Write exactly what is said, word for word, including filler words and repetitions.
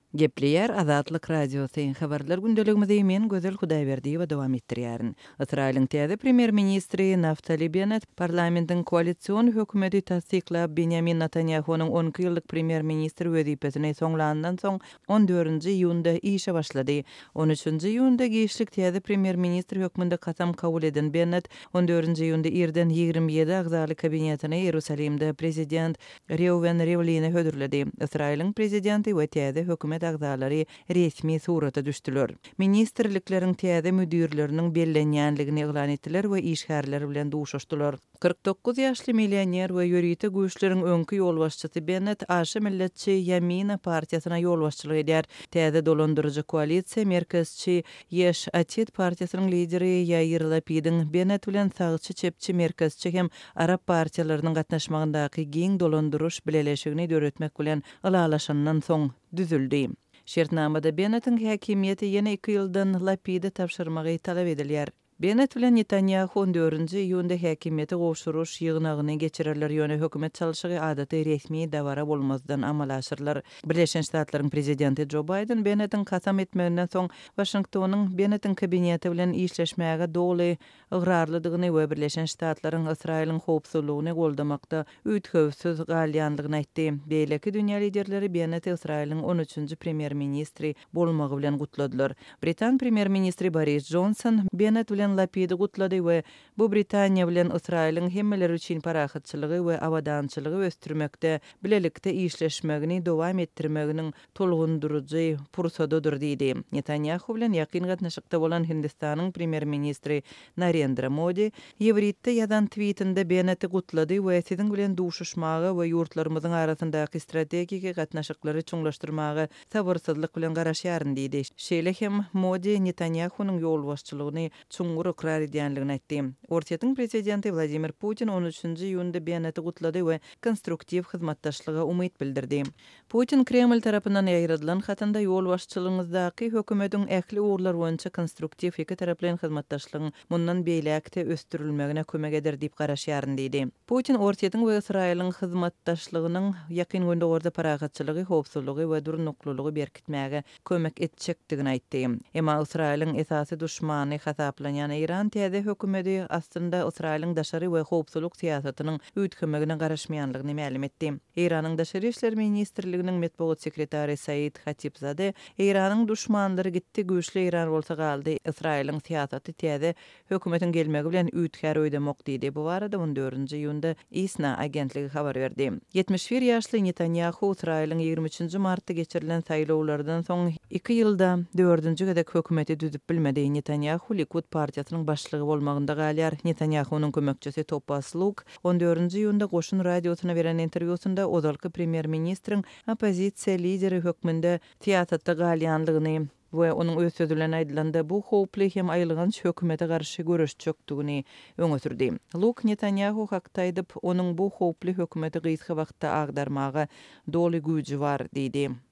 Gepleyer Azatlyk Radiosyň habarlar gündeligimizde men Gözel Hudaýberdiýewa dowam etdirýärin. Israýlyň täze premier ministri Naftali Bennett parlamentiň koalisiýon hökümeti tasdiklap Benjamin Netanyahunyň on iki ýyllyk premier ministri wezipesini soňlandan soň on dördünji iýunda işe başlady. on üçünji iýunda geçlik täze premier ministri hökmünde kasam kabul eden Bennett on dördünji iýunda irden ýigirmi ýedi agzaly kabinetine Ýerusalimde prezident Reuven Rivlini hödürledi. Israýlyň prezidenti we täze hökümet agzalary resmi surata düşdüler. Ministrlikleriň täze müdirleriniň bellenýänligini eglan etdiler we işgärler bilen duşuşdylar. kırk dokuz ýaşly millioner we ýöriti güýçleriň öňkü ýolbaşçysy Bennett aşy milletçi Yamina partiýasyna ýolbaşçylyk edýär. Täze dolandyrjy koalisiýa merkezçi Yesh Atid partiýasynyň lideri Yair Lapidin Bennett bilen sagçy çepçi merkezçi hem Arab partiýalarynyň gatnaşmagyndaky giň dolandyryş bileleşigini döretmek bilen ylalaşandan soň düzüldi. Şertnamada Bennett'in häkimiýeti ýene iki ýyldan Lapidi tapşyrmagy talap edilýär. Bennett bilen Netanyahu on dördünji iýunda häkimiýeti gowşuruş ýygnagyny geçirirler ýöne hökümet çalyşygy adaty resmi dawara bolmazdan amal aşyrlar. Birleşen Ştatlaryň prezidenti Joe Biden Bennett'in kasam etmeginden soň Washingtonyň Bennett'in kabineti bilen işleşmäge doly ıgrarlydygyny we Birleşen Ştatlaryň Israýlyň howpsuzlygyny goldamakda üýtgewsiz galýanlygyny aýtdy. Beýleki dünýä liderleri Bennett Israýlyň on üçünji premier ministri bolmagy bilen gutladylar. Britan premier ministri Boris Johnson Bennett bilen Lapidi gutlady we bu Britaniýa bilen Israýlyň hemmeleri üçin parahatçylygy we awadançylygy östürmekde bilelikde işleşmegini dowam etdirmeginiň tolgundurujy pursadydyr diýdi. Netanyahu bilen ýakyn gatnaşykda bolan Hindistanyň premier ministri Narendra Modi ýewritde ýazan tweetinde Bennetti gutlady we siziň bilen duşuşmagy we ýurtlarymyzyň arasyndaky strategik gatnaşyklary çuňlaşdyrmagy sabyrsyzlyk bilen garaşýaryn diýdi. Şeýle hem Modi Netanyahunyň ýolbaşçylygyny çuňgur ikrar edýänligini aýtdy. Ortiýatyň prezidenti Vladimir Putin on üçünji iýunda Bennetti gutlady we konstruktiv hyzmatdaşlyga umyt bildirdi. Putin Kreml tarapyndan ýaýradylan hatynda ýolbaşçylygyňyzdaky hökümetiň ähli uğurlar boýunça konstruktiv iki taraplyň hyzmatdaşlygyň mundan beýlekde östürilmegine kömek eder diýip garaşýaryn diýdi. Putin Ortiýatyň we Israýlyň hyzmatdaşlygynyň ýakyn gündegorda paragatçylygy, howpsuzlygy we durnuklulygy berkitmäge kömek etjekdigini aýtdy. Emma Israýlyň esasy düşmany hasaplanýan Iran täze hökümeti aslynda Israýlyň daşary we howpsuzlyk siýasatynyň üýtgemegine garaşmaýanlygyny ma'lum etdi. Iranyň daşary işler ministrliginiň medeniýet sekretary Said Khatibzade Iranyň düşmanlary gitdi güýçli Iran bolsa galdy. Israýlyň siýasaty täze hökümetiň gelmegi bilen üýtgär öýdemok diýdi. Bu barada on dördünji iýunda ISNA agentligi habar berdi. yetmiş bir ýaşly Netanyahu Israýlyň ýygrimi üçünji martda geçirilen saýlawlardan soň iki ýylda dördünji gedek hökümeti düzüp bilmedi. Netanyahu Likud partiýasynyň başlygy bolmagynda galýar. Netanyahunyň kömekçisi Topas Luk on dördünji iýunda Goşun radiosyna beren interwýusunda ozalky premier ministriň opozisiýa lideri hökmünde siýasatda galýanlygyny we onuň öz sözü bilen aýdylanda bu howply hem aýylgans hökümete garşy görüş çökdügini öňe sürdi. Luk Netanyahu hakda aýdyp, onuň bu howply hökümeti gysga wagtda agdarmagy doly güýji bar diýdi.